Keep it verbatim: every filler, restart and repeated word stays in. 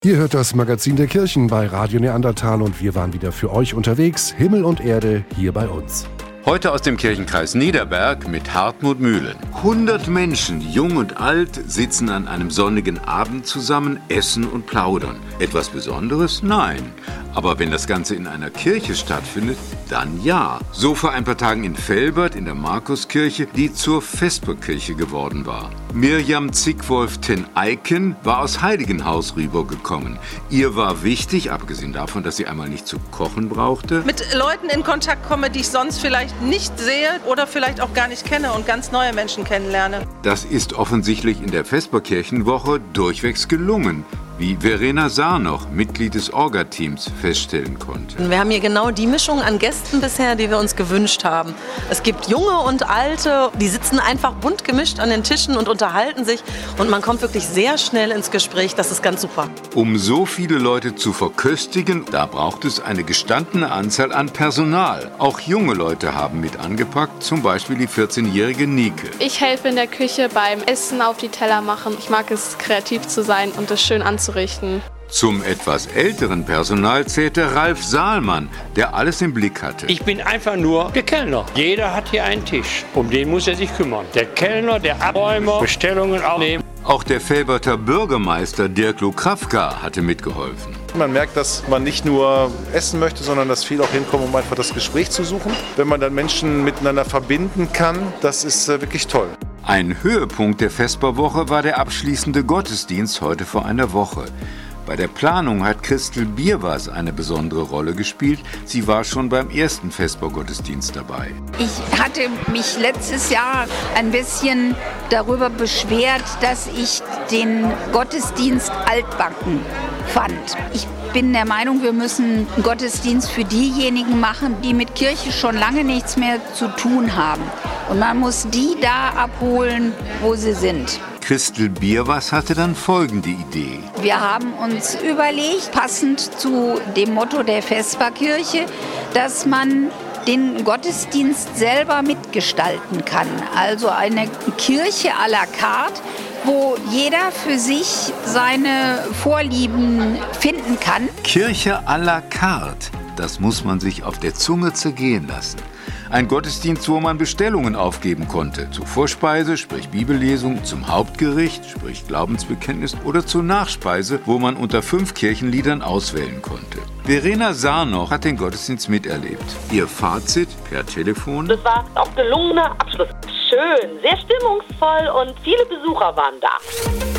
Ihr hört das Magazin der Kirchen bei Radio Neandertal und wir waren wieder für euch unterwegs, Himmel und Erde hier bei uns. Heute aus dem Kirchenkreis Niederberg mit Hartmut Mühlen. hundert Menschen, jung und alt, sitzen an einem sonnigen Abend zusammen, essen und plaudern. Etwas Besonderes? Nein. Aber wenn das Ganze in einer Kirche stattfindet, dann ja. So vor ein paar Tagen in Velbert in der Markuskirche, die zur Vesperkirche geworden war. Mirjam Zickwolf-ten Eiken war aus Heiligenhaus rübergekommen. Ihr war wichtig, abgesehen davon, dass sie einmal nicht zu kochen brauchte, mit Leuten in Kontakt komme, die ich sonst vielleicht nicht sehe oder vielleicht auch gar nicht kenne und ganz neue Menschen kennenlerne. Das ist offensichtlich in der Vesperkirchenwoche durchwegs gelungen, wie Verena Sarnoch, Mitglied des Orga-Teams, feststellen konnte. Wir haben hier genau die Mischung an Gästen bisher, die wir uns gewünscht haben. Es gibt Junge und Alte, die sitzen einfach bunt gemischt an den Tischen und unterhalten sich und man kommt wirklich sehr schnell ins Gespräch. Das ist ganz super. Um so viele Leute zu verköstigen, da braucht es eine gestandene Anzahl an Personal. Auch junge Leute haben mit angepackt, zum Beispiel die vierzehnjährige Nike. Ich helfe in der Küche beim Essen auf die Teller machen. Ich mag es, kreativ zu sein und es schön anzurichten. Zum etwas älteren Personal zählte Ralf Saalmann, der alles im Blick hatte. Ich bin einfach nur der Kellner. Jeder hat hier einen Tisch, um den muss er sich kümmern. Der Kellner, der Abräumer, Bestellungen aufnehmen. Auch der Velberter Bürgermeister Dirk Lukrawka hatte mitgeholfen. Man merkt, dass man nicht nur essen möchte, sondern dass viele auch hinkommen, um einfach das Gespräch zu suchen. Wenn man dann Menschen miteinander verbinden kann, das ist äh, wirklich toll. Ein Höhepunkt der Vesperwoche war der abschließende Gottesdienst heute vor einer Woche. Bei der Planung hat Christel Bierwas eine besondere Rolle gespielt. Sie war schon beim ersten Vespergottesdienst dabei. Ich hatte mich letztes Jahr ein bisschen darüber beschwert, dass ich den Gottesdienst altbacken fand. Ich bin der Meinung, wir müssen einen Gottesdienst für diejenigen machen, die mit Kirche schon lange nichts mehr zu tun haben. Und man muss die da abholen, wo sie sind. Christel Bierwas hatte dann folgende Idee. Wir haben uns überlegt, passend zu dem Motto der Vesperkirche, dass man den Gottesdienst selber mitgestalten kann. Also eine Kirche à la carte, wo jeder für sich seine Vorlieben finden kann. Kirche à la carte, das muss man sich auf der Zunge zergehen lassen. Ein Gottesdienst, wo man Bestellungen aufgeben konnte. Zur Vorspeise, sprich Bibellesung, zum Hauptgericht, sprich Glaubensbekenntnis oder zur Nachspeise, wo man unter fünf Kirchenliedern auswählen konnte. Verena Sarnoch hat den Gottesdienst miterlebt. Ihr Fazit per Telefon: Das war auch gelungener Abschluss. Schön, sehr stimmungsvoll und viele Besucher waren da.